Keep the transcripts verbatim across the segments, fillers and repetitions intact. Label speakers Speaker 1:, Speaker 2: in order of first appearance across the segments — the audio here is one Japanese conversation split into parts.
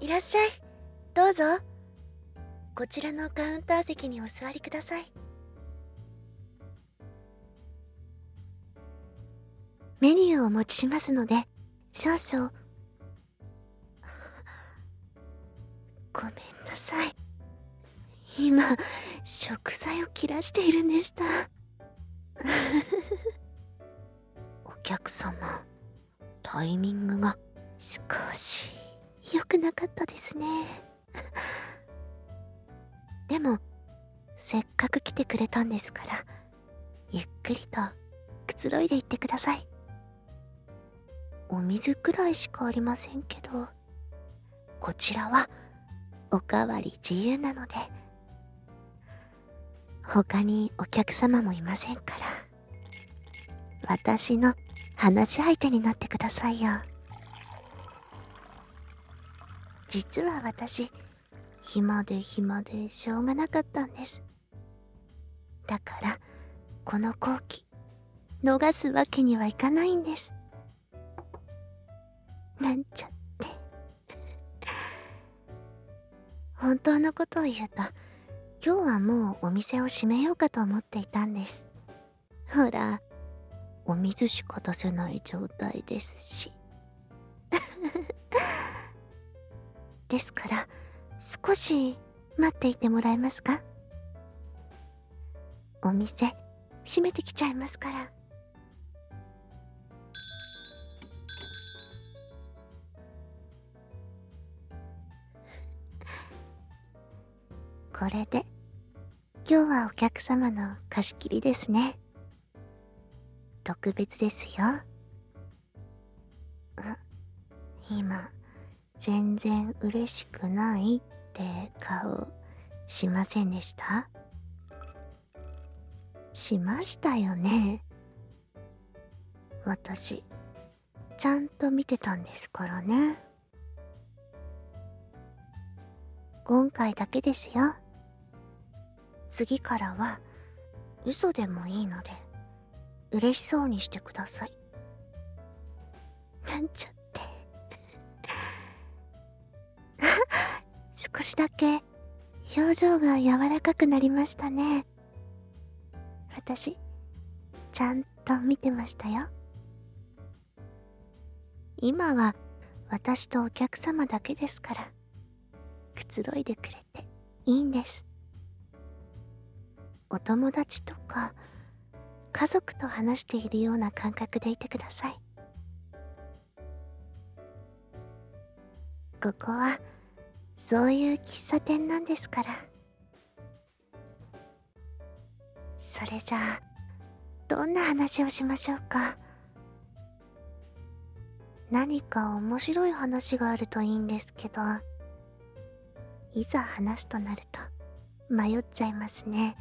Speaker 1: らっしゃい。どうぞ。こちらのカウンター席にお座りください。メニューをお持ちしますので、少々。ごめんなさい。今、食材を切らしているんでした。お客様、タイミングが少し良くなかったですね。でも、せっかく来てくれたんですから、ゆっくりとくつろいでいってください。お水くらいしかありませんけど、こちらはおかわり自由なので、他にお客様もいませんから、私の話し相手になってくださいよ。実は私、暇で暇でしょうがなかったんです。だから、この好機、逃すわけにはいかないんです。なんちゃって。本当のことを言うと、今日はもうお店を閉めようかと思っていたんです。ほら、お水しか出せない状態ですし。ですから、少し待っていてもらえますか？お店、閉めてきちゃいますから。これで、今日はお客様の貸し切りですね。特別ですよ。今、全然嬉しくないって顔しませんでした？しましたよね。私、ちゃんと見てたんですからね。今回だけですよ。次からは嘘でもいいので嬉しそうにしてください。なんちゃって少しだけ表情が柔らかくなりましたね。私ちゃんと見てましたよ。今は私とお客様だけですから、くつろいでくれていいんです。お友達とか家族と話しているような感覚でいてください。ここはそういう喫茶店なんですから。それじゃあどんな話をしましょうか。何か面白い話があるといいんですけど、いざ話すとなると迷っちゃいますね。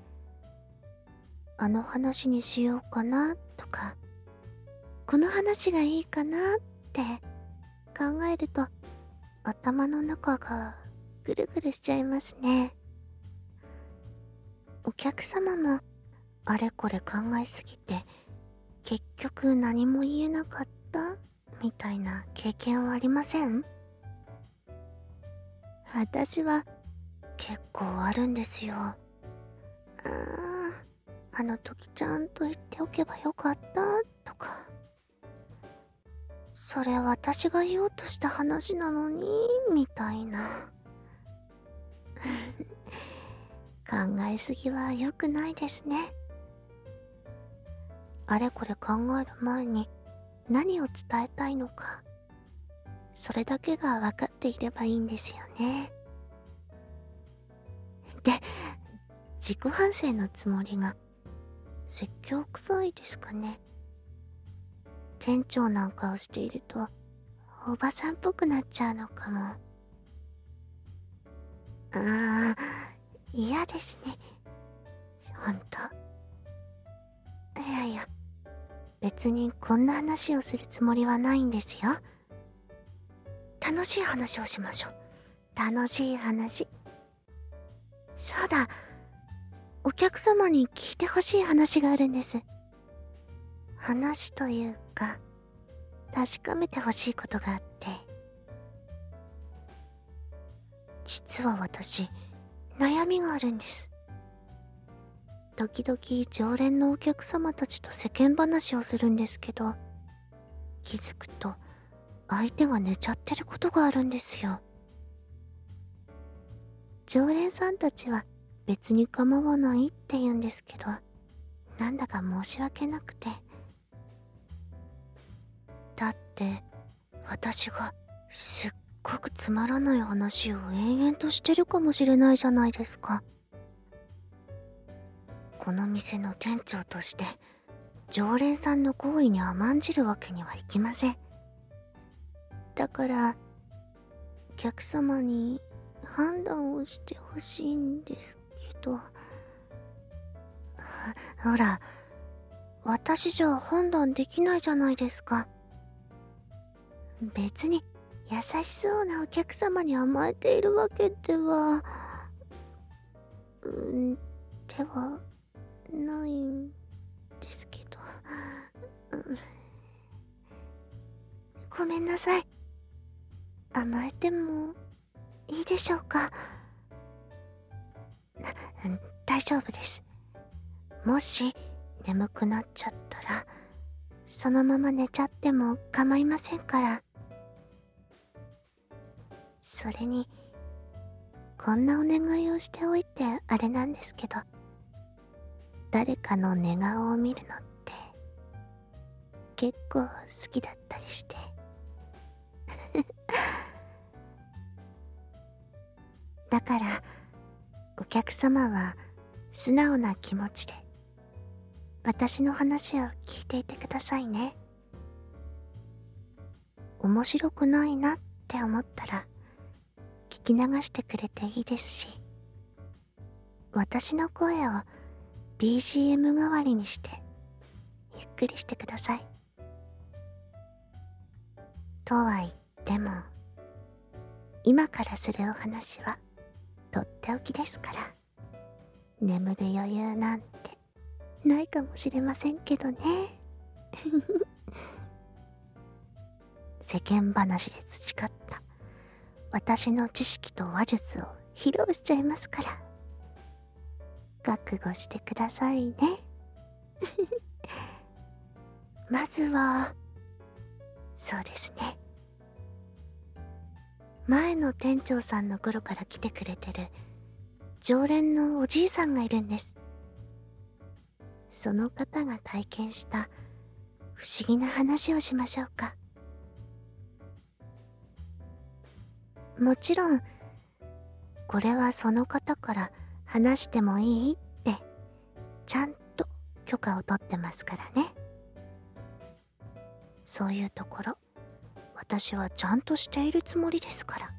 Speaker 1: あの話にしようかなとか、この話がいいかなって考えると頭の中がぐるぐるしちゃいますね。お客様もあれこれ考えすぎて結局何も言えなかったみたいな経験はありません？私は結構あるんですよ。あー、あの時ちゃんと言っておけばよかったとか、それ私が言おうとした話なのにみたいな。考えすぎは良くないですね。あれこれ考える前に何を伝えたいのか、それだけが分かっていればいいんですよね。で、自己反省のつもりが説教臭いですかね。店長なんかをしているとおばさんっぽくなっちゃうのかも。あー、嫌ですね。ほんと。いやいや、別にこんな話をするつもりはないんですよ。楽しい話をしましょう。楽しい話。そうだ、お客様に聞いてほしい話があるんです。話というか、確かめてほしいことがあって。 実は私、悩みがあるんです。時々常連のお客様たちと世間話をするんですけど、気づくと相手が寝ちゃってることがあるんですよ。常連さんたちは別に構わないって言うんですけど、なんだか申し訳なくて。だって私がすっごくつまらない話を延々としてるかもしれないじゃないですか。この店の店長として常連さんの行為に甘んじるわけにはいきません。だからお客様に判断をしてほしいんですけど。ほら、私じゃ判断できないじゃないですか。別に優しそうなお客様に甘えているわけでは、うん、ではないんですけど、うん、ごめんなさい。甘えてもいいでしょうか。うん、大丈夫です。もし眠くなっちゃったらそのまま寝ちゃっても構いませんから。それにこんなお願いをしておいてあれなんですけど、誰かの寝顔を見るのって結構好きだったりしてだからお客様は素直な気持ちで私の話を聞いていてくださいね。面白くないなって思ったら聞き流してくれていいですし、私の声を ビージーエム 代わりにしてゆっくりしてください。とは言っても今からするお話はとっておきですから、眠る余裕なんてないかもしれませんけどね世間話で培った私の知識と話術を披露しちゃいますから、覚悟してくださいねまずはそうですね、前の店長さんの頃から来てくれてる常連のおじいさんがいるんです。その方が体験した不思議な話をしましょうか。もちろんこれはその方から話してもいいってちゃんと許可を取ってますからね。そういうところ私はちゃんとしているつもりですから。